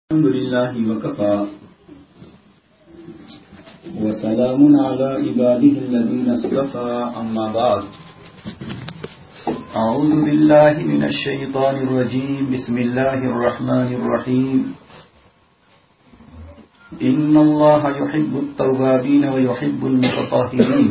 الحمد لله وكفى وسلام على عباده الذين اصطفى أما بعد أعوذ بالله من الشيطان الرجيم بسم الله الرحمن الرحيم إن الله يحب التوابين ويحب المتطهرين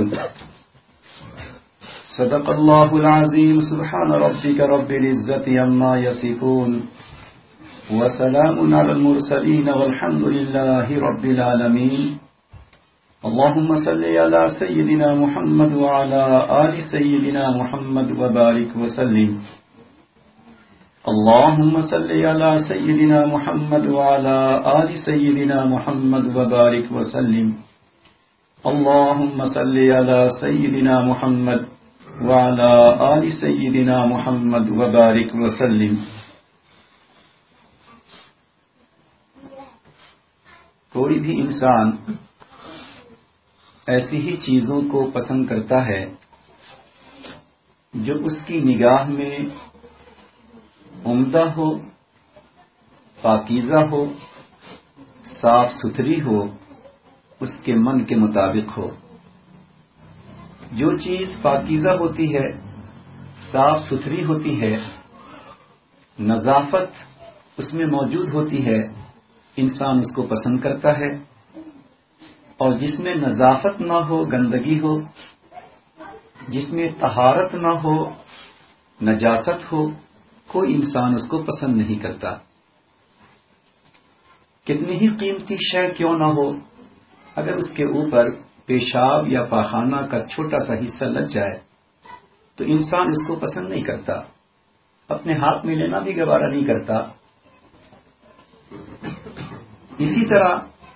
صدق الله العظيم سبحان ربك رب العزة عما يصفون وسلام على المرسلين والحمد لله رب العالمين اللهم صل على سيدنا محمد وعلى آل سيدنا محمد وبارك وسلم اللهم صل على سيدنا محمد وعلى آل سيدنا محمد وبارك وسلم اللهم صل على سيدنا محمد وعلى آل سيدنا محمد وبارك وسلم. کوئی بھی انسان ایسی ہی چیزوں کو پسند کرتا ہے جو اس کی نگاہ میں عمدہ ہو، پاکیزہ ہو، صاف ستھری ہو، اس کے من کے مطابق ہو. جو چیز پاکیزہ ہوتی ہے، صاف ستھری ہوتی ہے، نظافت اس میں موجود ہوتی ہے، انسان اس کو پسند کرتا ہے. اور جس میں نظافت نہ ہو، گندگی ہو، جس میں طہارت نہ ہو، نجاست ہو، کوئی انسان اس کو پسند نہیں کرتا. کتنی ہی قیمتی شے کیوں نہ ہو، اگر اس کے اوپر پیشاب یا پاخانہ کا چھوٹا سا حصہ لگ جائے تو انسان اس کو پسند نہیں کرتا، اپنے ہاتھ میں لینا بھی گوارا نہیں کرتا. اسی طرح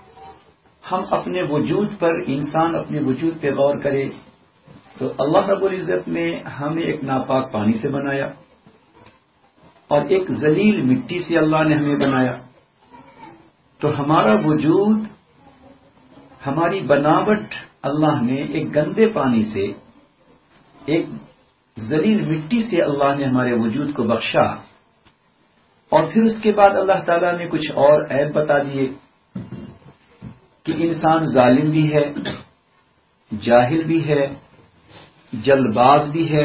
ہم اپنے وجود پر، انسان اپنے وجود پہ غور کرے تو اللہ رب العزت نے ہمیں ایک ناپاک پانی سے بنایا اور ایک ذلیل مٹی سے اللہ نے ہمیں بنایا. تو ہمارا وجود، ہماری بناوٹ اللہ نے ایک گندے پانی سے، ایک ذلیل مٹی سے اللہ نے ہمارے وجود کو بخشا. اور پھر اس کے بعد اللہ تعالیٰ نے کچھ اور عیب بتا دیے کہ انسان ظالم بھی ہے، جاہل بھی ہے، جلد باز بھی ہے،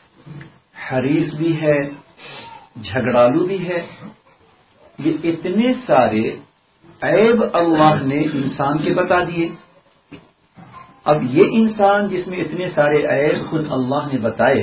حریص بھی ہے، جھگڑالو بھی ہے. یہ اتنے سارے عیب اللہ نے انسان کے بتا دیے. اب یہ انسان جس میں اتنے سارے عیب خود اللہ نے بتائے،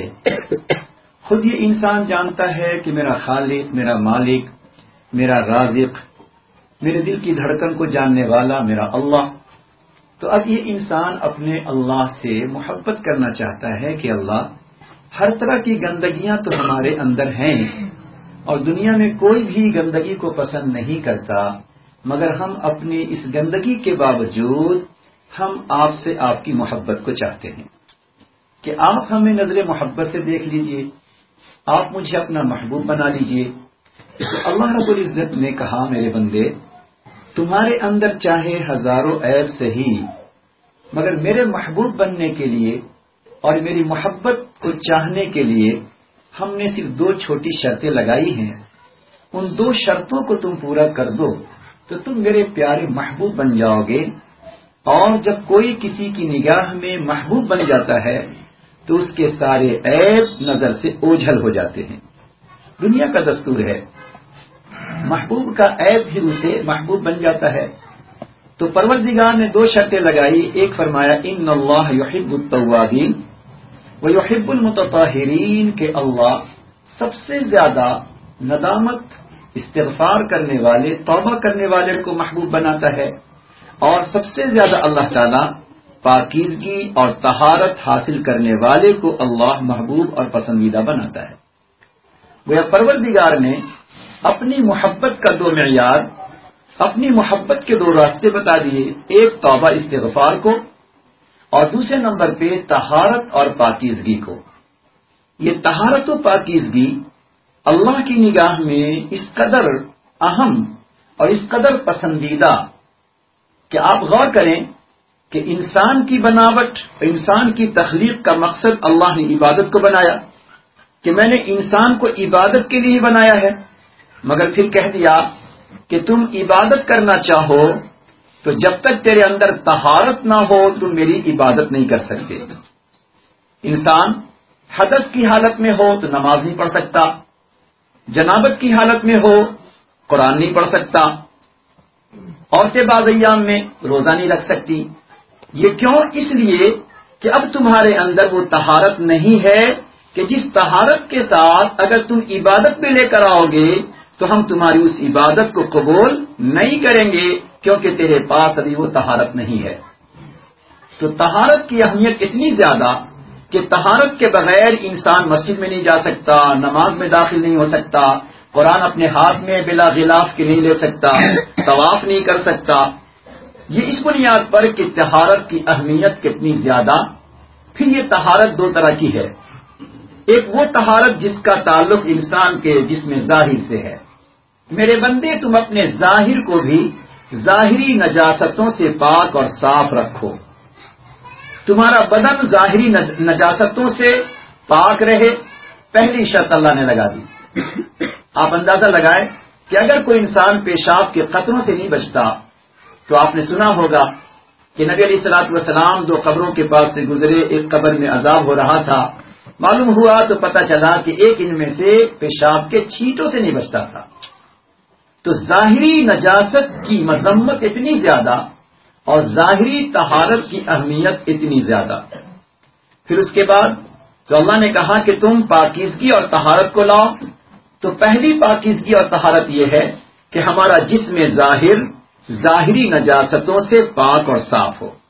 خود یہ انسان جانتا ہے کہ میرا خالق، میرا مالک، میرا رازق، میرے دل کی دھڑکن کو جاننے والا میرا اللہ. تو اب یہ انسان اپنے اللہ سے محبت کرنا چاہتا ہے کہ اللہ، ہر طرح کی گندگیاں تو ہمارے اندر ہیں اور دنیا میں کوئی بھی گندگی کو پسند نہیں کرتا، مگر ہم اپنی اس گندگی کے باوجود ہم آپ سے آپ کی محبت کو چاہتے ہیں کہ آپ ہمیں نظر محبت سے دیکھ لیجئے، آپ مجھے اپنا محبوب بنا لیجئے. تو اللہ رب العزت نے کہا، میرے بندے، تمہارے اندر چاہے ہزاروں عیب صحیح، مگر میرے محبوب بننے کے لیے اور میری محبت کو چاہنے کے لیے ہم نے صرف 2 چھوٹی شرطیں لگائی ہیں. ان 2 شرطوں کو تم پورا کر دو تو تم میرے پیارے محبوب بن جاؤ گے. اور جب کوئی کسی کی نگاہ میں محبوب بن جاتا ہے تو اس کے سارے عیب نظر سے اوجھل ہو جاتے ہیں. دنیا کا دستور ہے، محبوب کا عیب بھی اسے محبوب بن جاتا ہے. تو پروردگار نے 2 شرطیں لگائی. ایک فرمایا، ان اللہ یحب التوابین ویحب المتطہرین، کہ اللہ سب سے زیادہ ندامت، استغفار کرنے والے، توبہ کرنے والے کو محبوب بناتا ہے، اور سب سے زیادہ اللہ تعالیٰ پاکیزگی اور طہارت حاصل کرنے والے کو اللہ محبوب اور پسندیدہ بناتا ہے. گویا پروردگار نے اپنی محبت کا 2 معیار، اپنی محبت کے 2 راستے بتا دیے. ایک توبہ استغفار کو، اور دوسرے نمبر پہ طہارت اور پاکیزگی کو. یہ طہارت و پاکیزگی اللہ کی نگاہ میں اس قدر اہم اور اس قدر پسندیدہ کہ آپ غور کریں کہ انسان کی بناوٹ، انسان کی تخلیق کا مقصد اللہ نے عبادت کو بنایا کہ میں نے انسان کو عبادت کے لیے بنایا ہے، مگر پھر کہہ دیا کہ تم عبادت کرنا چاہو تو جب تک تیرے اندر طہارت نہ ہو تم میری عبادت نہیں کر سکتے. انسان حدث کی حالت میں ہو تو نماز نہیں پڑھ سکتا، جنابت کی حالت میں ہو قرآن نہیں پڑھ سکتا، عورتیں بعض ایام میں روزہ نہیں رکھ سکتی. یہ کیوں؟ اس لیے کہ اب تمہارے اندر وہ طہارت نہیں ہے کہ جس طہارت کے ساتھ اگر تم عبادت میں لے کر آؤ گے تو ہم تمہاری اس عبادت کو قبول نہیں کریں گے، کیونکہ تیرے پاس ابھی وہ طہارت نہیں ہے. تو طہارت کی اہمیت اتنی زیادہ کہ طہارت کے بغیر انسان مسجد میں نہیں جا سکتا، نماز میں داخل نہیں ہو سکتا، قرآن اپنے ہاتھ میں بلا غلاف کے نہیں لے سکتا، طواف نہیں کر سکتا. یہ اس بنیاد پر کہ طہارت کی اہمیت کتنی زیادہ. پھر یہ طہارت دو طرح کی ہے. ایک وہ طہارت جس کا تعلق انسان کے جسم ظاہر سے ہے. میرے بندے تم اپنے ظاہر کو بھی ظاہری نجاستوں سے پاک اور صاف رکھو. تمہارا بدن ظاہری نجاستوں سے پاک رہے. پہلی شرط اللہ نے لگا دی. آپ اندازہ لگائیں کہ اگر کوئی انسان پیشاب کے قطروں سے نہیں بچتا تو آپ نے سنا ہوگا کہ نبی علیہ الصلوۃ والسلام دو قبروں کے پاس سے گزرے، ایک قبر میں عذاب ہو رہا تھا، معلوم ہوا تو پتہ چلا کہ ایک ان میں سے پیشاب کے چھینٹوں سے نہیں بچتا تھا. تو ظاہری نجاست کی مذمت اتنی زیادہ اور ظاہری طہارت کی اہمیت اتنی زیادہ. پھر اس کے بعد تو اللہ نے کہا کہ تم پاکیزگی اور طہارت کو لاؤ. تو پہلی پاکیزگی اور طہارت یہ ہے کہ ہمارا جسم ظاہر ظاہری نجاستوں سے پاک اور صاف ہو.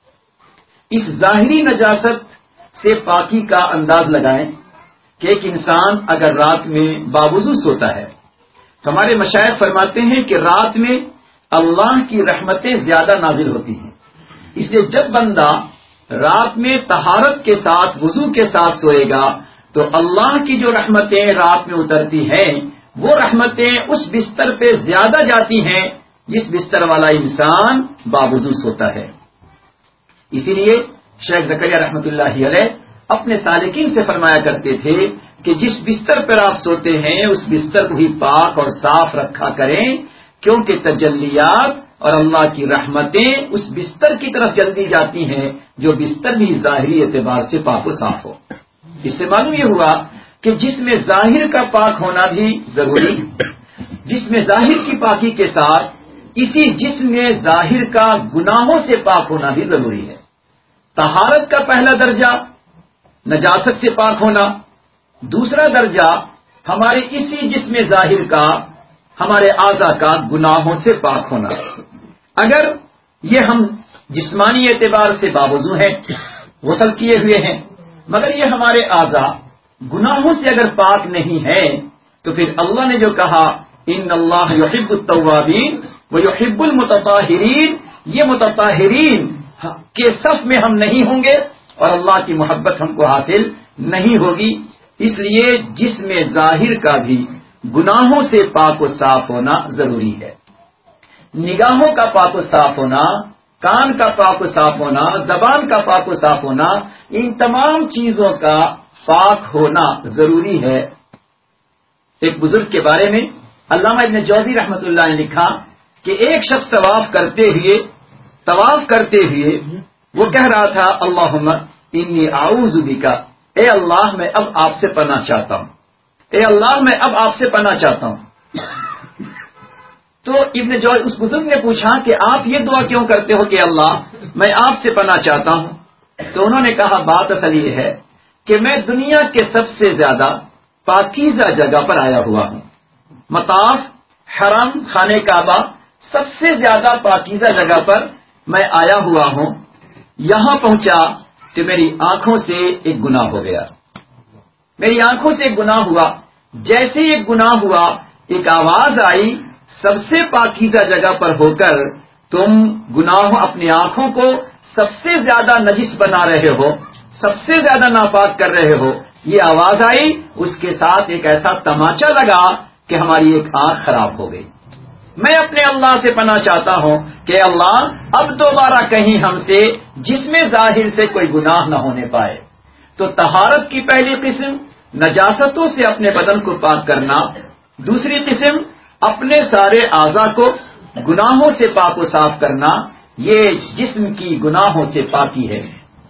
اس ظاہری نجاست سے پاکی کا انداز لگائیں کہ ایک انسان اگر رات میں باوضو سوتا ہے تو ہمارے مشائخ فرماتے ہیں کہ رات میں اللہ کی رحمتیں زیادہ نازل ہوتی ہیں. اس لیے جب بندہ رات میں طہارت کے ساتھ وضو کے ساتھ سوئے گا تو اللہ کی جو رحمتیں رات میں اترتی ہیں وہ رحمتیں اس بستر پہ زیادہ جاتی ہیں جس بستر والا انسان باوضو سوتا ہے. اسی لیے شیخ زکریا رحمۃ اللہ علیہ اپنے سالکین سے فرمایا کرتے تھے کہ جس بستر پر آپ سوتے ہیں اس بستر کو ہی پاک اور صاف رکھا کریں، کیونکہ تجلیات اور اللہ کی رحمتیں اس بستر کی طرف جلدی جاتی ہیں جو بستر بھی ظاہری اعتبار سے پاک و صاف ہو. اس سے معلوم یہ ہوا کہ جسم ظاہر کا پاک ہونا بھی ضروری. جسم ظاہر کی پاکی کے ساتھ اسی جسم ظاہر کا گناہوں سے پاک ہونا بھی ضروری ہے. طہارت کا پہلا درجہ نجاست سے پاک ہونا، دوسرا درجہ ہمارے اسی جسم ظاہر کا ہمارے اعضاء کا گناہوں سے پاک ہونا. اگر یہ ہم جسمانی اعتبار سے باوضو ہیں، غسل کیے ہوئے ہیں، مگر یہ ہمارے اعضاء گناہوں سے اگر پاک نہیں ہیں تو پھر اللہ نے جو کہا ان اللہ یحب التوابین ویحب المتطہرین، یہ متطہرین کے صف میں ہم نہیں ہوں گے اور اللہ کی محبت ہم کو حاصل نہیں ہوگی. اس لیے جسم ظاہر کا بھی گناہوں سے پاک و صاف ہونا ضروری ہے. نگاہوں کا پاک و صاف ہونا، کان کا پاک و صاف ہونا، زبان کا پاک و صاف ہونا، ان تمام چیزوں کا پاک ہونا ضروری ہے. ایک بزرگ کے بارے میں علامہ ابن جوزی رحمۃ اللہ نے لکھا کہ ایک شخص طواف کرتے ہوئے وہ کہہ رہا تھا اللہم انی اعوذ بک، اے اللہ میں اب آپ سے پناہ چاہتا ہوں، اے اللہ میں اب آپ سے پناہ چاہتا ہوں. تو ابن جوزی اس بزرگ نے پوچھا کہ آپ یہ دعا کیوں کرتے ہو کہ اللہ میں آپ سے پناہ چاہتا ہوں؟ تو انہوں نے کہا بات اصل یہ ہے کہ میں دنیا کے سب سے زیادہ پاکیزہ جگہ پر آیا ہوا ہوں. مطاف، حرم، خانہ کعبہ، سب سے زیادہ پاکیزہ جگہ پر میں آیا ہوا ہوں. یہاں پہنچا کہ میری آنکھوں سے ایک گناہ ہو گیا. میری آنکھوں سے ایک گناہ ہوا. جیسے ایک گناہ ہوا ایک آواز آئی، سب سے پاکیزہ جگہ پر ہو کر تم گناہ اپنی آنکھوں کو سب سے زیادہ نجس بنا رہے ہو، سب سے زیادہ ناپاک کر رہے ہو. یہ آواز آئی، اس کے ساتھ ایک ایسا تماچا لگا کہ ہماری ایک آنکھ خراب ہو گئی. میں اپنے اللہ سے پناہ چاہتا ہوں کہ اللہ اب دوبارہ کہیں ہم سے جسم ظاہر سے کوئی گناہ نہ ہونے پائے. تو طہارت کی پہلی قسم نجاستوں سے اپنے بدن کو پاک کرنا، دوسری قسم اپنے سارے اعضاء کو گناہوں سے پاک و صاف کرنا، یہ جسم کی گناہوں سے پاکی ہے،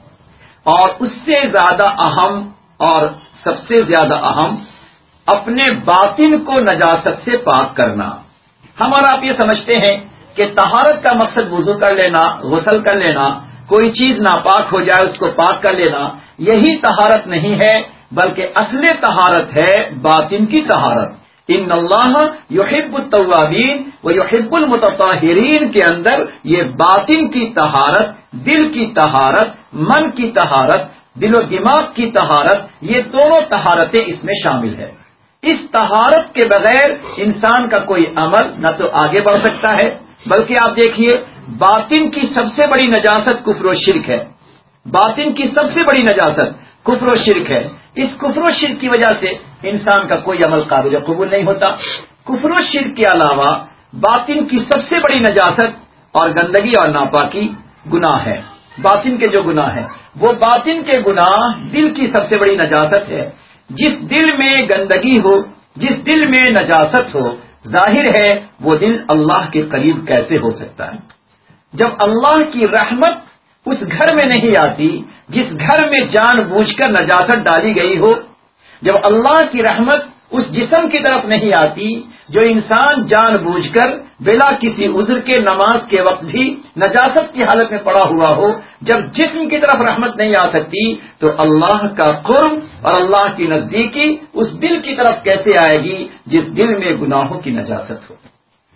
اور اس سے زیادہ اہم اور سب سے زیادہ اہم اپنے باطن کو نجاست سے پاک کرنا۔ ہم اور آپ یہ سمجھتے ہیں کہ طہارت کا مقصد وضو کر لینا، غسل کر لینا، کوئی چیز ناپاک ہو جائے اس کو پاک کر لینا، یہی طہارت نہیں ہے، بلکہ اصل طہارت ہے باطن کی طہارت۔ ان اللہ یحب التوابین و یحب المتطہرین کے اندر یہ باطن کی طہارت، دل کی طہارت، من کی طہارت، دل و دماغ کی طہارت، یہ دونوں طہارتیں اس میں شامل ہے۔ اس طہارت کے بغیر انسان کا کوئی عمل نہ تو آگے بڑھ سکتا ہے، بلکہ آپ دیکھیے باطن کی سب سے بڑی نجاست کفر و شرک ہے۔ باطن کی سب سے بڑی نجاست کفر و شرک ہے۔ اس کفر و شرک کی وجہ سے انسان کا کوئی عمل قابل قبول نہیں ہوتا۔ کفر و شرک کے علاوہ باطن کی سب سے بڑی نجاست اور گندگی اور ناپاکی گناہ ہے۔ باطن کے جو گناہ ہیں وہ باطن کے گناہ دل کی سب سے بڑی نجاست ہے۔ جس دل میں گندگی ہو، جس دل میں نجاست ہو، ظاہر ہے وہ دل اللہ کے قریب کیسے ہو سکتا ہے؟ جب اللہ کی رحمت اس گھر میں نہیں آتی جس گھر میں جان بوجھ کر نجاست ڈالی گئی ہو، جب اللہ کی رحمت اس جسم کی طرف نہیں آتی جو انسان جان بوجھ کر بلا کسی عذر کے نماز کے وقت بھی نجاست کی حالت میں پڑا ہوا ہو، جب جسم کی طرف رحمت نہیں آ سکتی تو اللہ کا قرب اور اللہ کی نزدیکی اس دل کی طرف کیسے آئے گی جس دل میں گناہوں کی نجاست ہو؟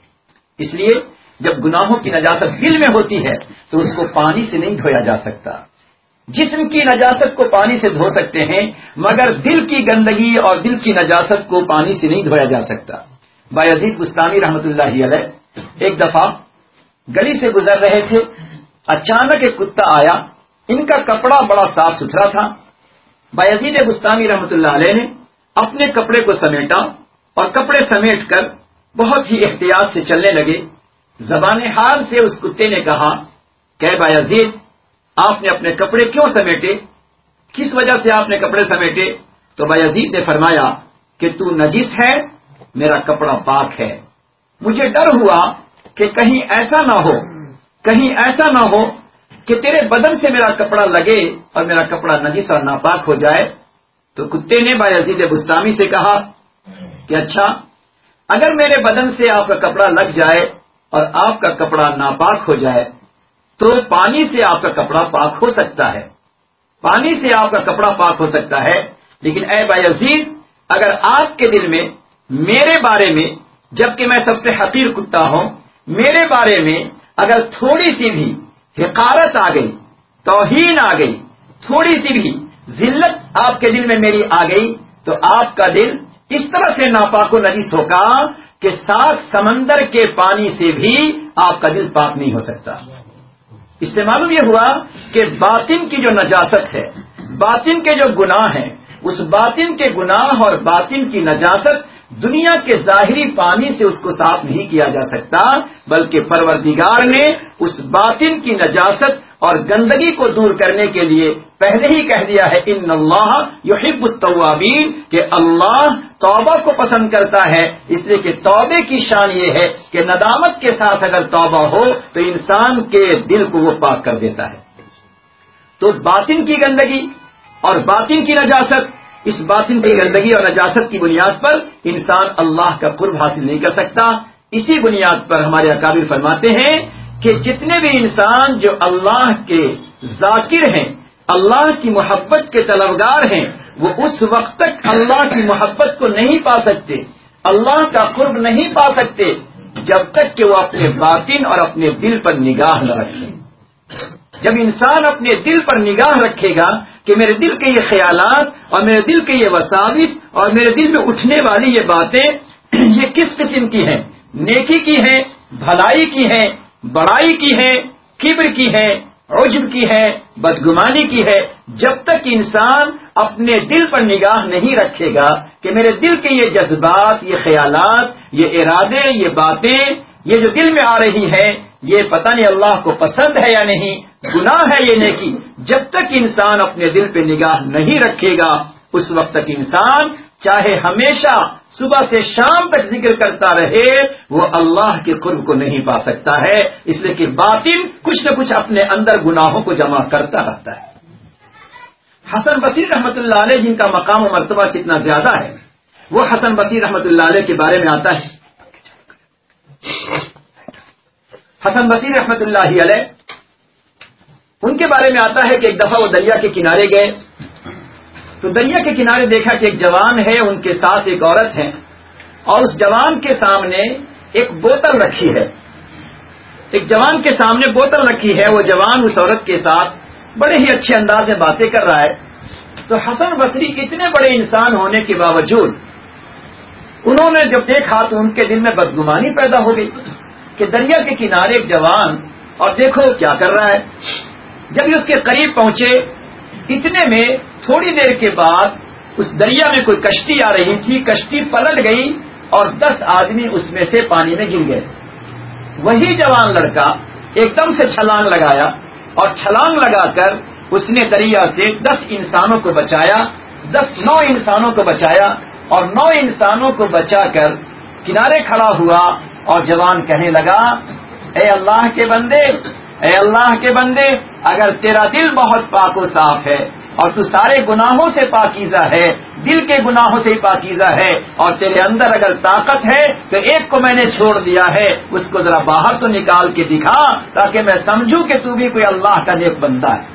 اس لیے جب گناہوں کی نجاست دل میں ہوتی ہے تو اس کو پانی سے نہیں دھویا جا سکتا۔ جسم کی نجاست کو پانی سے دھو سکتے ہیں مگر دل کی گندگی اور دل کی نجاست کو پانی سے نہیں دھویا جا سکتا۔ بایزید بستامی رحمۃ اللہ علیہ ایک دفعہ گلی سے گزر رہے تھے، اچانک ایک کتا آیا، ان کا کپڑا بڑا صاف ستھرا تھا۔ بایزید بستامی رحمۃ اللہ علیہ نے اپنے کپڑے کو سمیٹا اور کپڑے سمیٹ کر بہت ہی احتیاط سے چلنے لگے۔ زبان حال سے اس کتے نے کہا کہ بایزید، آپ نے اپنے کپڑے کیوں سمیٹے؟ کس وجہ سے آپ نے کپڑے سمیٹے؟ تو بایزید نے فرمایا کہ تو نجس ہے، میرا کپڑا پاک ہے۔ مجھے ڈر ہوا کہ کہیں ایسا نہ ہو کہ تیرے بدن سے میرا کپڑا لگے اور میرا کپڑا نجس اور ناپاک ہو جائے۔ تو کتے نے بایزید بستامی سے کہا کہ اچھا، اگر میرے بدن سے آپ کا کپڑا لگ جائے اور آپ کا کپڑا ناپاک ہو جائے تو پانی سے آپ کا کپڑا پاک ہو سکتا ہے، پانی سے آپ کا کپڑا پاک ہو سکتا ہے، لیکن اے بایزید، اگر آپ کے دل میں میرے بارے میں، جبکہ میں سب سے حقیر کتا ہوں، میرے بارے میں اگر تھوڑی سی بھی حقارت آ گئی، توہین آ گئی، تھوڑی سی بھی ذلت آپ کے دل میں میری آ گئی تو آپ کا دل اس طرح سے ناپاک و نجس ہوگا کہ 7 سمندر کے پانی سے بھی آپ کا دل پاک نہیں ہو سکتا۔ اس سے معلوم یہ ہوا کہ باطن کی جو نجاست ہے، باطن کے جو گناہ ہیں، اس باطن کے گناہ اور باطن کی نجاست دنیا کے ظاہری پانی سے اس کو صاف نہیں کیا جا سکتا، بلکہ پروردگار نے اس باطن کی نجاست اور گندگی کو دور کرنے کے لیے پہلے ہی کہہ دیا ہے ان اللہ یحب التوابین، کہ اللہ توبہ کو پسند کرتا ہے، اس لیے کہ توبے کی شان یہ ہے کہ ندامت کے ساتھ اگر توبہ ہو تو انسان کے دل کو وہ پاک کر دیتا ہے۔ تو باطن کی گندگی اور باطن کی نجاست، اس باطن کی گندگی اور نجاست کی بنیاد پر انسان اللہ کا قرب حاصل نہیں کر سکتا۔ اسی بنیاد پر ہمارے اکابر فرماتے ہیں کہ جتنے بھی انسان جو اللہ کے ذاکر ہیں، اللہ کی محبت کے طلبگار ہیں، وہ اس وقت تک اللہ کی محبت کو نہیں پا سکتے، اللہ کا قرب نہیں پا سکتے جب تک کہ وہ اپنے باطن اور اپنے دل پر نگاہ نہ رکھیں۔ جب انسان اپنے دل پر نگاہ رکھے گا کہ میرے دل کے یہ خیالات اور میرے دل کے یہ وساوس اور میرے دل میں اٹھنے والی یہ باتیں یہ کس قسم کی ہیں، نیکی کی ہیں، بھلائی کی ہیں، بڑائی کی ہیں، کبر کی ہیں، عجب کی ہے، بدگمانی کی ہے، جب تک انسان اپنے دل پر نگاہ نہیں رکھے گا کہ میرے دل کے یہ جذبات، یہ خیالات، یہ ارادے، یہ باتیں، یہ جو دل میں آ رہی ہے یہ پتہ نہیں اللہ کو پسند ہے یا نہیں، گناہ ہے یہ نیکی، جب تک انسان اپنے دل پہ نگاہ نہیں رکھے گا اس وقت تک انسان چاہے ہمیشہ صبح سے شام تک ذکر کرتا رہے وہ اللہ کے قرب کو نہیں پا سکتا ہے، اس لیے کہ باطن کچھ نہ کچھ اپنے اندر گناہوں کو جمع کرتا رہتا ہے۔ حسن بصری رحمت اللہ علیہ جن کا مقام و مرتبہ کتنا زیادہ ہے، وہ حسن بصری رحمت اللہ علیہ کے بارے میں آتا ہے، حسن بصری رحمت اللہ علیہ ان کے بارے میں آتا ہے کہ ایک دفعہ وہ دریا کے کنارے گئے تو دریا کے کنارے دیکھا کہ ایک جوان ہے، ان کے ساتھ ایک عورت ہے، اور اس جوان کے سامنے ایک بوتل رکھی ہے، ایک جوان کے سامنے بوتل رکھی ہے، وہ جوان اس عورت کے ساتھ بڑے ہی اچھے انداز میں باتیں کر رہا ہے۔ تو حسن بصری اتنے بڑے انسان ہونے کے باوجود انہوں نے جب دیکھا تو ان کے دل میں بدگمانی پیدا ہو گئی کہ دریا کے کنارے ایک جوان اور دیکھو کیا کر رہا ہے۔ جب اس کے قریب پہنچے اتنے میں تھوڑی دیر کے بعد اس دریا میں کوئی کشتی آ رہی تھی، کشتی پلٹ گئی اور 10 آدمی اس میں سے پانی میں گر گئے۔ وہی جوان لڑکا ایک دم سے چھلانگ لگایا اور چھلانگ لگا کر اس نے دریا سے 10 انسانوں کو بچایا، 9 انسانوں کو بچایا اور 9 انسانوں کو بچا کر کنارے کھڑا ہوا اور جوان کہنے لگا، اے اللہ کے بندے، اے اللہ کے بندے، اگر تیرا دل بہت پاک و صاف ہے اور تو سارے گناہوں سے پاکیزہ ہے، دل کے گناہوں سے ہی پاکیزہ ہے، اور تیرے اندر اگر طاقت ہے تو ایک کو میں نے چھوڑ دیا ہے، اس کو ذرا باہر تو نکال کے دکھا تاکہ میں سمجھوں کہ تو بھی کوئی اللہ کا نیک بندہ ہے۔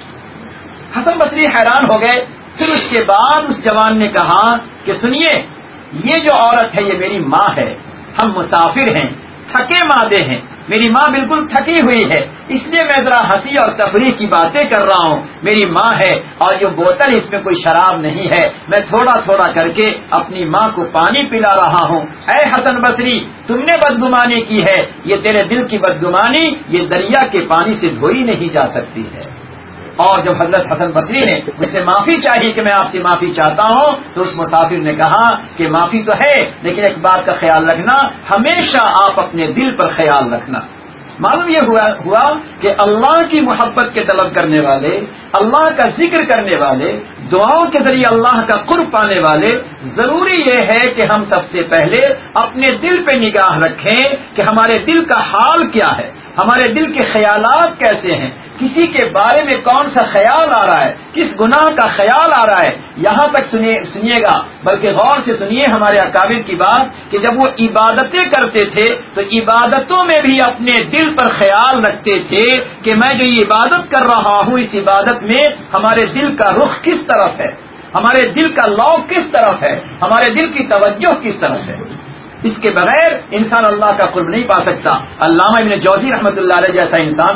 حسن بصری حیران ہو گئے۔ پھر اس کے بعد اس جوان نے کہا کہ سنیے، یہ جو عورت ہے یہ میری ماں ہے، ہم مسافر ہیں، تھکے مادے ہیں، میری ماں بالکل تھکی ہوئی ہے، اس لیے میں ذرا ہنسی اور تفریح کی باتیں کر رہا ہوں، میری ماں ہے اور جو بوتل اس میں کوئی شراب نہیں ہے، میں تھوڑا تھوڑا کر کے اپنی ماں کو پانی پلا رہا ہوں۔ اے حسن بصری، تم نے بدگمانی کی ہے، یہ تیرے دل کی بدگمانی یہ دریا کے پانی سے دھوئی نہیں جا سکتی ہے۔ اور جب حضرت حسن بصری نے مجھ سے معافی چاہی کہ میں آپ سے معافی چاہتا ہوں تو اس مسافر نے کہا کہ معافی تو ہے لیکن ایک بات کا خیال رکھنا، ہمیشہ آپ اپنے دل پر خیال رکھنا۔ معلوم یہ ہوا کہ اللہ کی محبت کے طلب کرنے والے، اللہ کا ذکر کرنے والے، دعاؤں کے ذریعے اللہ کا قرب پانے والے، ضروری یہ ہے کہ ہم سب سے پہلے اپنے دل پہ نگاہ رکھیں کہ ہمارے دل کا حال کیا ہے، ہمارے دل کے خیالات کیسے ہیں، کسی کے بارے میں کون سا خیال آ رہا ہے، کس گناہ کا خیال آ رہا ہے۔ یہاں تک سنیے گا، بلکہ غور سے سنیے ہمارے اکابر کی بات کہ جب وہ عبادتیں کرتے تھے تو عبادتوں میں بھی اپنے دل پر خیال رکھتے تھے کہ میں جو یہ عبادت کر رہا ہوں اس عبادت میں ہمارے دل کا رخ کس طرف ہے، ہمارے دل کا لو کس طرف ہے، ہمارے دل کی توجہ کس طرف ہے۔ اس کے بغیر انسان اللہ کا قرب نہیں پا سکتا۔ علامہ ابن جوزی رحمۃ اللہ علیہ جیسا انسان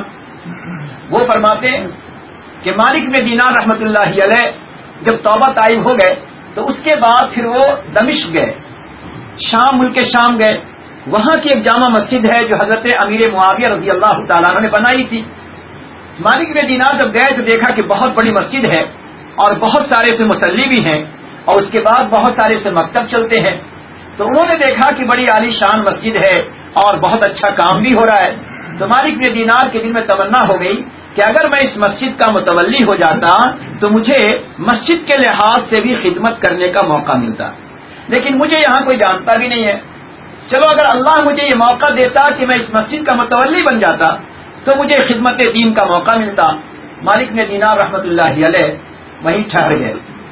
وہ فرماتے ہیں کہ مالک بن دینار رحمت اللہ علیہ جب توبہ طائب ہو گئے تو اس کے بعد پھر وہ دمشق گئے، شام، ملک شام گئے۔ وہاں کی ایک جامع مسجد ہے جو حضرت امیر معاویہ رضی اللہ تعالیٰ عنہ نے بنائی تھی۔ مالک بن دینار جب گئے تو دیکھا کہ بہت بڑی مسجد ہے اور بہت سارے سے مصلی بھی ہیں اور اس کے بعد بہت سارے سے مکتب چلتے ہیں، تو انہوں نے دیکھا کہ بڑی عالی شان مسجد ہے اور بہت اچھا کام بھی ہو رہا ہے۔ تو مالک بن دینار کے دل میں تمنا ہو گئی کہ اگر میں اس مسجد کا متولی ہو جاتا تو مجھے مسجد کے لحاظ سے بھی خدمت کرنے کا موقع ملتا، لیکن مجھے یہاں کوئی جانتا بھی نہیں ہے، چلو اگر اللہ مجھے یہ موقع دیتا کہ میں اس مسجد کا متولی بن جاتا تو مجھے خدمت دین کا موقع ملتا۔ مالک بن دینار رحمت اللہ علیہ وہیں ٹھہر گئے،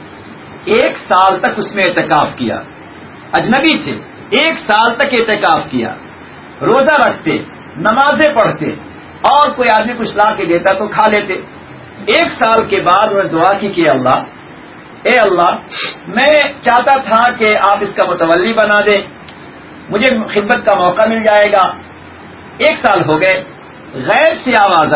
1 سال تک اس میں اعتکاف کیا، اجنبی سے 1 سال تک اعتکاف کیا، روزہ رکھتے، نمازیں پڑھتے اور کوئی آدمی کچھ لا کے دیتا تو کھا لیتے۔ 1 سال کے بعد انہوں نے دعا کی کہ اے اللہ میں چاہتا تھا کہ آپ اس کا متولی بنا دیں، مجھے خدمت کا موقع مل جائے گا۔ 1 سال ہو گئے، غیر سے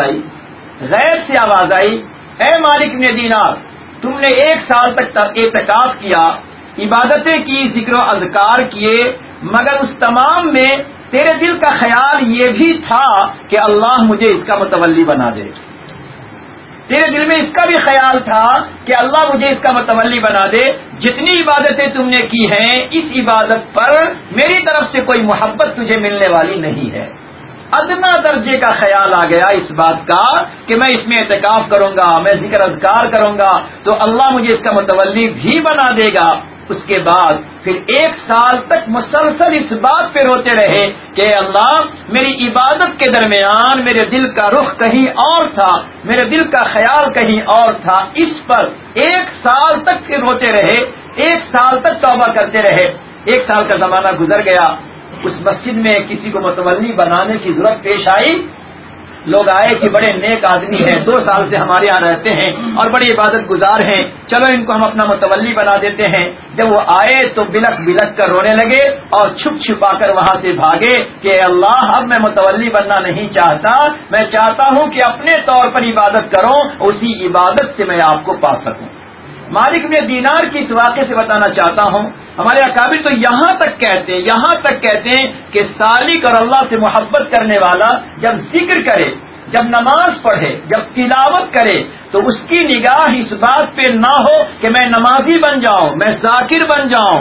آواز آئی اے مالک بن دینار، تم نے 1 سال تک اعتکاف کیا، عبادتیں کی، ذکر و اذکار کیے، مگر اس تمام میں تیرے دل کا خیال یہ بھی تھا کہ اللہ مجھے اس کا متولی بنا دے، تیرے دل میں اس کا بھی خیال تھا کہ اللہ مجھے اس کا متولی بنا دے۔ جتنی عبادتیں تم نے کی ہیں اس عبادت پر میری طرف سے کوئی محبت تجھے ملنے والی نہیں ہے۔ ادنا درجے کا خیال آ گیا اس بات کا کہ میں اس میں اعتکاف کروں گا، میں ذکر اذکار کروں گا تو اللہ مجھے اس کا متولی بھی بنا دے گا۔ اس کے بعد پھر 1 سال تک مسلسل اس بات پہ روتے رہے کہ اللہ میری عبادت کے درمیان میرے دل کا رخ کہیں اور تھا، میرے دل کا خیال کہیں اور تھا. اس پر 1 سال تک پھر روتے رہے، 1 سال تک توبہ کرتے رہے. 1 سال کا زمانہ گزر گیا. اس مسجد میں کسی کو متولی بنانے کی ضرورت پیش آئی. لوگ آئے کہ بڑے نیک آدمی ہیں، 2 سال سے ہمارے یہاں رہتے ہیں اور بڑی عبادت گزار ہیں، چلو ان کو ہم اپنا متولی بنا دیتے ہیں. جب وہ آئے تو بلک بلک کر رونے لگے اور چھپ چھپا کر وہاں سے بھاگے کہ اللہ اب میں متولی بننا نہیں چاہتا، میں چاہتا ہوں کہ اپنے طور پر عبادت کروں، اسی عبادت سے میں آپ کو پا سکوں. مالک بن دینار کی اس واقعے سے بتانا چاہتا ہوں، ہمارے اکابر تو یہاں تک کہتے ہیں کہ سالک اور اللہ سے محبت کرنے والا جب ذکر کرے، جب نماز پڑھے، جب تلاوت کرے تو اس کی نگاہ اس بات پہ نہ ہو کہ میں نمازی بن جاؤں، میں ذاکر بن جاؤں،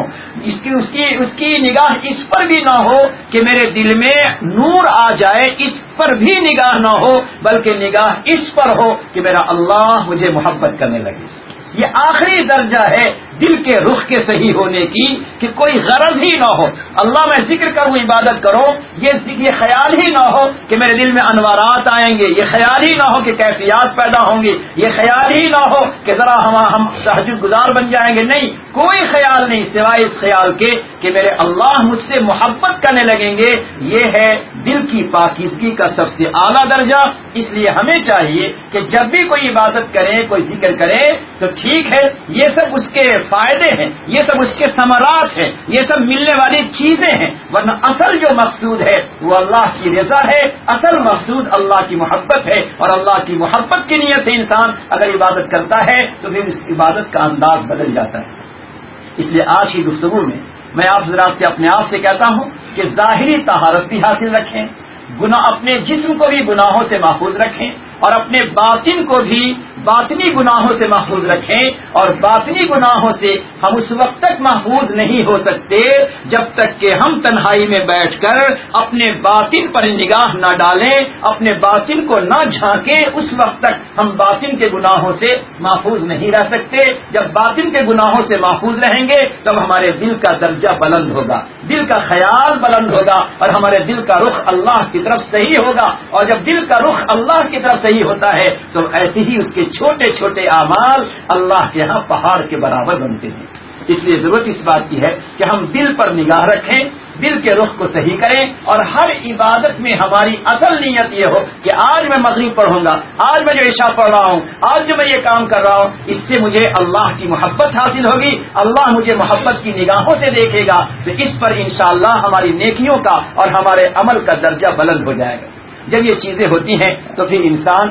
اس کی نگاہ اس پر بھی نہ ہو کہ میرے دل میں نور آ جائے، اس پر بھی نگاہ نہ ہو، بلکہ نگاہ اس پر ہو کہ میرا اللہ مجھے محبت کرنے لگے. یہ آخری درجہ ہے دل کے رخ کے صحیح ہونے کی کہ کوئی غرض ہی نہ ہو اللہ میں ذکر کروں، عبادت کروں، یہ خیال ہی نہ ہو کہ میرے دل میں انوارات آئیں گے، یہ خیال ہی نہ ہو کہ کیفیات پیدا ہوں گی، یہ خیال ہی نہ ہو کہ ذرا ہم تہجد گزار بن جائیں گے. نہیں، کوئی خیال نہیں سوائے اس خیال کے کہ میرے اللہ مجھ سے محبت کرنے لگیں گے. یہ ہے دل کی پاکیزگی کا سب سے اعلیٰ درجہ. اس لیے ہمیں چاہیے کہ جب بھی کوئی عبادت کریں، کوئی ذکر کریں تو ٹھیک ہے، یہ سب اس کے فائدے ہیں، یہ سب اس کے ثمرات ہیں، یہ سب ملنے والی چیزیں ہیں، ورنہ اصل جو مقصود ہے وہ اللہ کی رضا ہے، اصل مقصود اللہ کی محبت ہے. اور اللہ کی محبت کی نیت سے انسان اگر عبادت کرتا ہے تو پھر اس عبادت کا انداز بدل جاتا ہے. اس لیے آج کی گفتگو میں آپ حضرات سے اپنے آپ سے کہتا ہوں کہ ظاہری طہارت بھی حاصل رکھیں، اپنے جسم کو بھی گناہوں سے محفوظ رکھیں اور اپنے باطن کو بھی باطنی گناہوں سے محفوظ رکھیں. اور باطنی گناہوں سے ہم اس وقت تک محفوظ نہیں ہو سکتے جب تک کہ ہم تنہائی میں بیٹھ کر اپنے باطن پر نگاہ نہ ڈالیں، اپنے باطن کو نہ جھانکیں. اس وقت تک ہم باطن کے گناہوں سے محفوظ نہیں رہ سکتے. جب باطن کے گناہوں سے محفوظ رہیں گے تب ہمارے دل کا درجہ بلند ہوگا، دل کا خیال بلند ہوگا اور ہمارے دل کا رخ اللہ کی طرف صحیح ہوگا. اور جب دل کا رخ اللہ کی طرف صحیح ہوتا ہے تو ایسے ہی اس کے چھوٹے چھوٹے اعمال اللہ کے ہاں پہاڑ کے برابر بنتے ہیں. اس لیے ضرورت اس بات کی ہے کہ ہم دل پر نگاہ رکھیں، دل کے رخ کو صحیح کریں اور ہر عبادت میں ہماری اصل نیت یہ ہو کہ آج میں مغرب پڑھوں گا، آج میں جو عشاء پڑھ رہا ہوں، آج جو میں یہ کام کر رہا ہوں، اس سے مجھے اللہ کی محبت حاصل ہوگی، اللہ مجھے محبت کی نگاہوں سے دیکھے گا تو اس پر انشاءاللہ ہماری نیکیوں کا اور ہمارے عمل کا درجہ بلند ہو جائے گا. جب یہ چیزیں ہوتی ہیں تو پھر انسان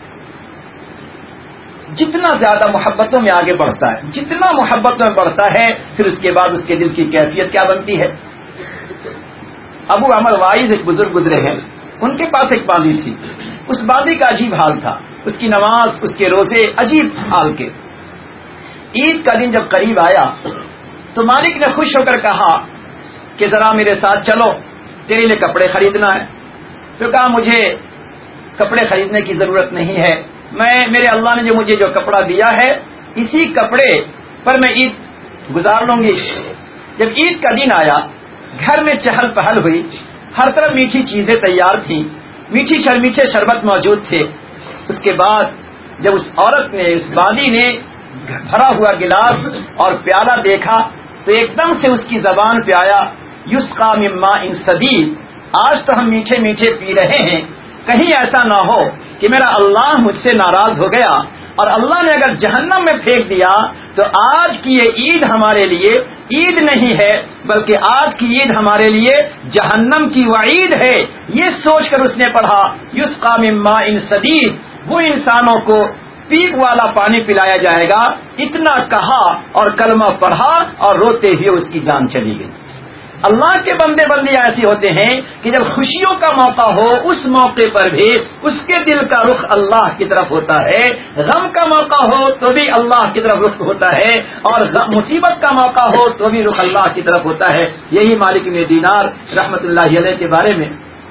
جتنا زیادہ محبتوں میں آگے بڑھتا ہے، جتنا محبتوں میں بڑھتا ہے، پھر اس کے بعد اس کے دل کی کیفیت کیا بنتی ہے. ابو عمر وائز ایک بزرگ گزرے ہیں، ان کے پاس ایک بازی تھی. اس بازی کا عجیب حال تھا، اس کی نماز، اس کے روزے عجیب حال کے. عید کا دن جب قریب آیا تو مالک نے خوش ہو کر کہا کہ ذرا میرے ساتھ چلو، تیرے لیے کپڑے خریدنا ہے. تو کہا مجھے کپڑے خریدنے کی ضرورت نہیں ہے، میرے اللہ نے مجھے جو کپڑا دیا ہے اسی کپڑے پر میں عید گزار لوں گی. جب عید کا دن آیا گھر میں چہل پہل ہوئی، ہر طرف میٹھی چیزیں تیار تھیں، میٹھے شربت موجود تھے. اس کے بعد جب اس عورت نے، اس بادی نے بھرا ہوا گلاس اور پیالہ دیکھا تو ایک دم سے اس کی زبان پہ آیا یسقا من ماء صدید، آج تو ہم میٹھے میٹھے پی رہے ہیں، کہیں ایسا نہ ہو کہ میرا اللہ مجھ سے ناراض ہو گیا اور اللہ نے اگر جہنم میں پھینک دیا تو آج کی یہ عید ہمارے لیے عید نہیں ہے بلکہ آج کی عید ہمارے لیے جہنم کی وعید ہے. یہ سوچ کر اس نے پڑھا یسقا من ماء صدید، وہ انسانوں کو پیپ والا پانی پلایا جائے گا. اتنا کہا اور کلمہ پڑھا اور روتے ہوئے اس کی جان چلی گئی. اللہ کے بندے بندیاں ایسے ہوتے ہیں کہ جب خوشیوں کا موقع ہو اس موقع پر بھی اس کے دل کا رخ اللہ کی طرف ہوتا ہے، غم کا موقع ہو تو بھی اللہ کی طرف رخ ہوتا ہے اور مصیبت کا موقع ہو تو بھی رخ اللہ کی طرف ہوتا ہے. یہی مالک بن دینار رحمت اللہ علیہ کے بارے میں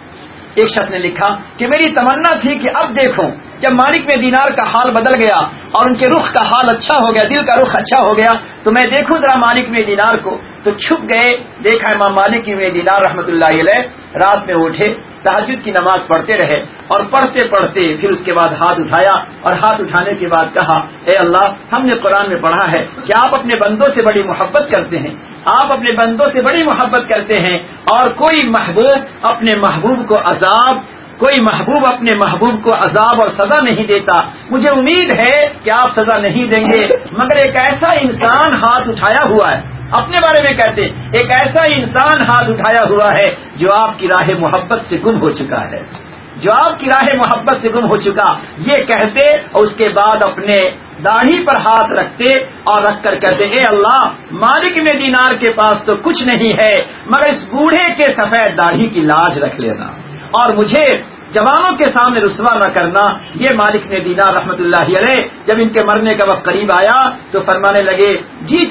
ایک شخص نے لکھا کہ میری تمنا تھی کہ اب دیکھوں جب مالک میں دینار کا حال بدل گیا اور ان کے رخ کا حال اچھا ہو گیا، دل کا رخ اچھا ہو گیا، تو میں دیکھوں ذرا مالک میں دینار کو. تو چھپ گئے، دیکھا امام مالک میں دینار رحمۃ اللہ علیہ رات میں اٹھے، تہجد کی نماز پڑھتے رہے اور پڑھتے پڑھتے پھر اس کے بعد ہاتھ اٹھایا اور ہاتھ اٹھانے کے بعد کہا اے اللہ، ہم نے قرآن میں پڑھا ہے کہ آپ اپنے بندوں سے بڑی محبت کرتے ہیں، آپ اپنے بندوں سے بڑی محبت کرتے ہیں، اور کوئی محبوب اپنے محبوب کو عذاب، کوئی محبوب اپنے محبوب کو عذاب اور سزا نہیں دیتا. مجھے امید ہے کہ آپ سزا نہیں دیں گے، مگر ایک ایسا انسان ہاتھ اٹھایا ہوا ہے، اپنے بارے میں کہتے ایک ایسا انسان ہاتھ اٹھایا ہوا ہے جو آپ کی راہ محبت سے گم ہو چکا ہے، جو آپ کی راہ محبت سے گم ہو چکا. یہ کہتے اور اس کے بعد اپنے داڑھی پر ہاتھ رکھتے اور رکھ کر کہتے اے اللہ، مالک میں دینار کے پاس تو کچھ نہیں ہے مگر اس بوڑھے کے سفید داڑھی کی لاج رکھ لینا اور مجھے جوانوں کے سامنے رسوا نہ کرنا. یہ مالک نے دینار رحمت اللہ علیہ جب ان کے مرنے کا وقت قریب آیا تو فرمانے لگے جی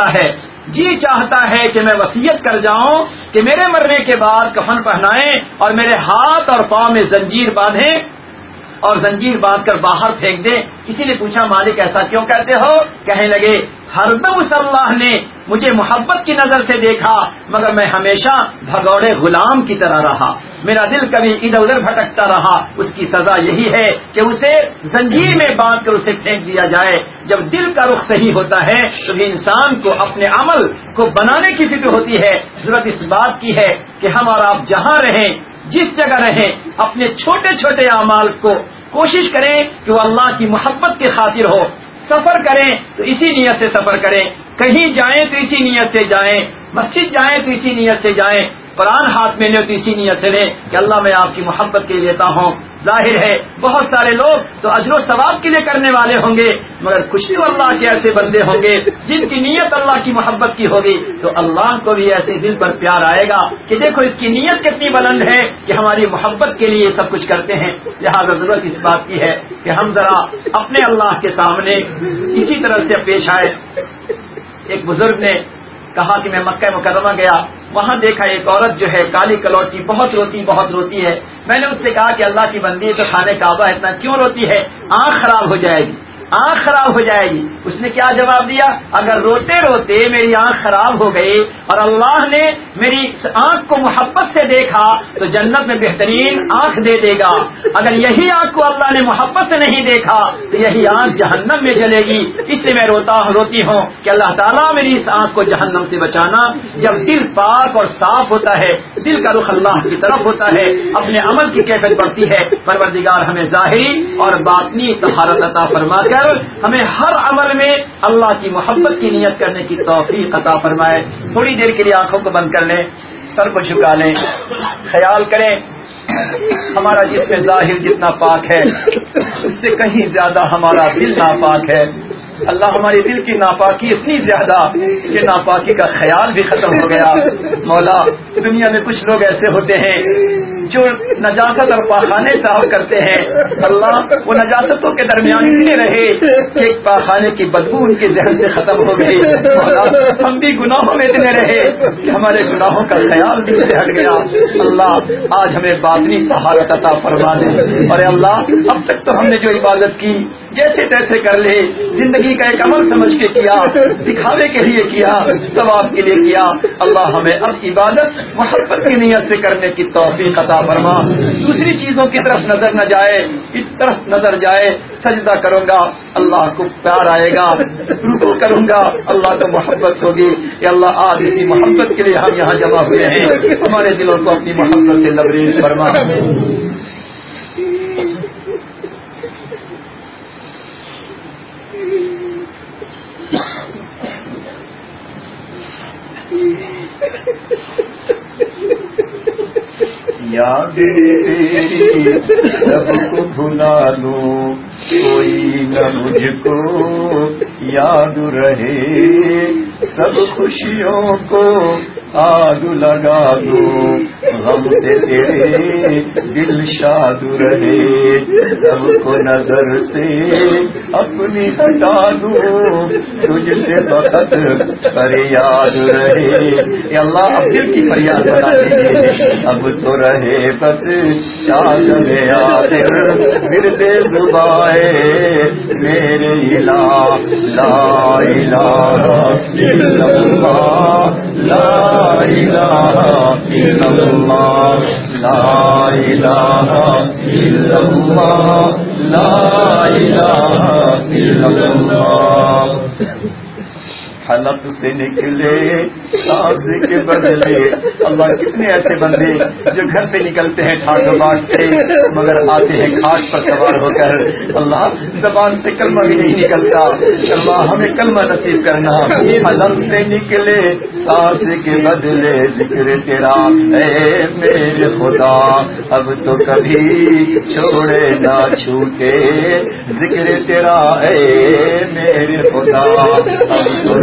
چاہتا ہے کہ میں وصیت کر جاؤں کہ میرے مرنے کے بعد کفن پہنائیں اور میرے ہاتھ اور پاؤں میں زنجیر باندھیں اور زنجیر باندھ کر باہر پھینک دیں. کسی نے پوچھا مالک ایسا کیوں کہتے ہو؟ کہنے لگے ہر دم اس اللہ نے مجھے محبت کی نظر سے دیکھا مگر میں ہمیشہ بھگوڑے غلام کی طرح رہا، میرا دل کبھی ادھر ادھر بھٹکتا رہا. اس کی سزا یہی ہے کہ اسے زنجیر میں باندھ کر اسے پھینک دیا جائے. جب دل کا رخ صحیح ہوتا ہے تو انسان کو اپنے عمل کو بنانے کی فکر ہوتی ہے. ضرورت اس بات کی ہے کہ ہم اور آپ جہاں رہیں، جس جگہ رہیں، اپنے چھوٹے چھوٹے اعمال کو کوشش کریں کہ وہ اللہ کی محبت کی خاطر ہو. سفر کریں تو اسی نیت سے سفر کریں، کہیں جائیں تو اسی نیت سے جائیں، مسجد جائیں تو اسی نیت سے جائیں، قرآن ہاتھ میں لیں تو اسی نیت سے لیں کہ اللہ میں آپ کی محبت کے لیے لیتا ہوں. ظاہر ہے بہت سارے لوگ تو اجر و ثواب کے لیے کرنے والے ہوں گے مگر کچھ تو اللہ کے ایسے بندے ہوں گے جن کی نیت اللہ کی محبت کی ہوگی تو اللہ کو بھی ایسے دل پر پیار آئے گا کہ دیکھو اس کی نیت کتنی بلند ہے کہ ہماری محبت کے لیے سب کچھ کرتے ہیں. لہٰذا ضرورت اس بات کی ہے کہ ہم ذرا اپنے اللہ کے سامنے اسی طرح سے پیش آئے. ایک بزرگ نے کہا کہ میں مکہ مکرمہ گیا، وہاں دیکھا ایک عورت جو ہے کالی کلوٹی بہت روتی ہے. میں نے اس سے کہا کہ اللہ کی بندی تو خانے کعبہ اتنا کیوں روتی ہے؟ آنکھ خراب ہو جائے گی، آنکھ خراب ہو جائے گی. اس نے کیا جواب دیا؟ اگر روتے روتے میری آنکھ خراب ہو گئی اور اللہ نے میری آنکھ کو محبت سے دیکھا تو جنت میں بہترین آنکھ دے دے گا. اگر یہی آنکھ کو اللہ نے محبت سے نہیں دیکھا تو یہی آنکھ جہنم میں جلے گی. اس لیے میں روتی ہوں کہ اللہ تعالیٰ میری اس آنکھ کو جہنم سے بچانا. جب دل پاک اور صاف ہوتا ہے، دل کا رخ اللہ کی طرف ہوتا ہے، اپنے عمل کی کیفیت بڑھتی ہے. پروردگار ہمیں ظاہری اور باطنی طہارت عطا فرما کر ہمیں ہر عمل میں اللہ کی محبت کی نیت کرنے کی توفیق عطا فرمائے. تھوڑی دیر کے لیے آنکھوں کو بند کر لیں، سر کو جھکا لیں، خیال کریں ہمارا جسم ظاہر جتنا پاک ہے اس سے کہیں زیادہ ہمارا دل ناپاک ہے. اللہ ہمارے دل کی ناپاکی اتنی زیادہ کہ ناپاکی کا خیال بھی ختم ہو گیا. مولا دنیا میں کچھ لوگ ایسے ہوتے ہیں جو نجاست اور پاخانے صاف کرتے ہیں، اللہ وہ نجاستوں کے درمیان اتنے رہے کہ ایک پاخانے کی بدبو ان کے ذہن سے ختم ہو گئی. مولا ہم بھی گناہوں میں اتنے رہے کہ ہمارے گناہوں کا خیال دل سے ہٹ گیا. اللہ آج ہمیں باطنی طہارت عطا فرما دے. اور اللہ اب تک تو ہم نے جو عبادت کی جیسے تیسے کر لے، زندگی کا ایک عمل سمجھ کے کیا، دکھاوے کے لیے کیا، ثواب کے لیے کیا. اللہ ہمیں اب عبادت محبت کی نیت سے کرنے کی توفیق عطا فرما. دوسری چیزوں کی طرف نظر نہ جائے، اس طرف نظر جائے سجدہ کروں گا اللہ کو پیار آئے گا، رکوع کروں گا اللہ کو محبت ہوگی. کہ اللہ آج اسی محبت کے لیے ہم یہاں جمع ہوئے ہیں، ہمارے دلوں کو اپنی محبت سے لبریز فرما. یاد تیری سب کو بھلا لوں، کوئی نہ مجھ کو یاد رہے. سب خوشیوں کو آگ لگا دو، غم سے تیرے دل شاد رہے، سب کو نظر سے اپنی ہٹا دو، تجھ سے بخت فریاد رہے۔ اے اللہ اب دل کی فریاد بنا دیجیے، اب تو رہے بس شاغل آخر ورد زبائے میرے الہ، لا الہ الا اللہ، لا الہ الا اللہ، لا الہ الا اللہ، لا الہ الا اللہ۔ حلق سے نکلے سانس کے بدلے، اللہ کتنے ایسے بندے جو گھر سے نکلتے ہیں ٹھاٹ باٹ سے، مگر آتے ہیں گھاٹ پر سوار ہو کر، اللہ زبان سے کلمہ بھی نہیں نکلتا، اللہ ہمیں کلمہ نصیب کرنا۔ حلق سے نکلے سانس کے بدلے ذکر تیرا اے میرے خدا، اب تو کبھی چھوڑے نہ چھوٹے ذکر تیرا اے میرے خدا، اب تو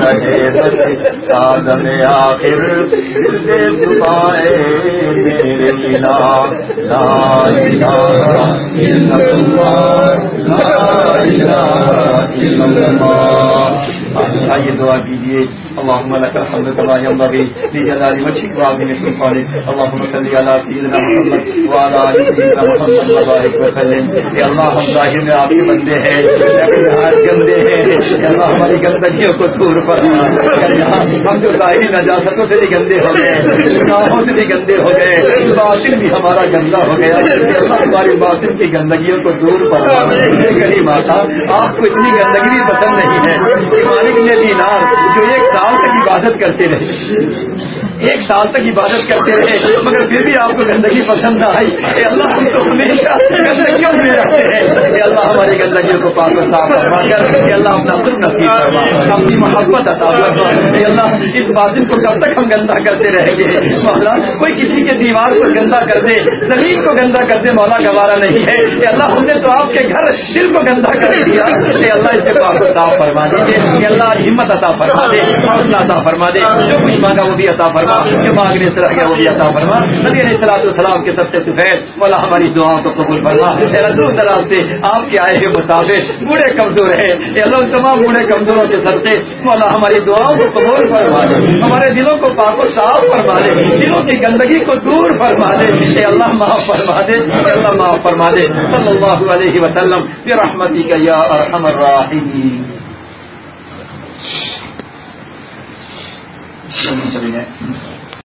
آدم آخر دے دعائے میرے الہ، لا الہ الا اللہ، لا الہ الا اللہ۔ آئیے دعا کیجیے، اللہم لک الحمد کما ینبغی لجلال وجہک وعظیم سلطانک، اللہم صلی علی سیدنا محمد وعلی آل سیدنا محمد وبارک وسلم۔ اے اللہ ہم ظاہر میں آپ کے بندے ہیں لیکن ہاتھ گندے ہیں، اے اللہ ہماری گندگیوں کو دور فرما، ہم جو ظاہری نجاستوں سے بھی گندے ہو گئے، گناہوں سے بھی گندے ہو گئے، باطن بھی ہمارا گندا ہو گیا، اے اللہ ہماری باطن کی گندگیوں کو دور فرما۔ کریم آقا آپ کو اتنی گندگی بھی پسند نہیں ہے، مالک نے دینار جو 1 سال تک عبادت کرتے رہے، 1 سال تک عبادت کرتے رہے، مگر پھر بھی آپ کو گندگی پسند نہ آئی، اے اللہ ہم تو ہمیشہ گندگیوں میں رہتے ہیں، اے اللہ ہماری گندگیوں کو پاک و صاف فرما کر، اے اللہ اپنا خود نصیب فرما، اپنی محبت عطا فرما، اے اللہ اس باطن کو کب تک ہم گندا کرتے رہیں گے؟ مولا کوئی کسی کے دیوار کو گندا کر دے، زمین کو گندا کر دے، مولا گوارا نہیں ہے، اے اللہ ہم نے تو آپ کے گھر دل کو گندا کر دیا، اے اللہ اس سے پاک و صاف فرما دیجیے، اے اللہ ہمت عطا فرما دے، حوصلہ عطا فرما دے، جو کچھ مانگا وہ بھی عطا فرما، جو مانگنے سے رہ گیا وہ بھی عطا فرما، نبی علیہ الصلوۃ والسلام کے سب سے سفید مولا ہماری دعاؤں کو قبول فرما، اے اللہ دور دراز سے آپ کے آئے ہوئے مسافر بوڑھے کمزور ہیں، اے اللہ ان تمام بوڑھے کمزوروں کے سر سے مولا ہماری دعاؤں کو قبول فرما دے، ہمارے دلوں کو پاک و صاف فرما دے، دلوں کی گندگی کو دور فرما دے، اے اللہ معاف فرما دے، اے اللہ معاف فرما دے، صلی اللہ علیہ وسلم برحمتک یا ارحم الراحمین۔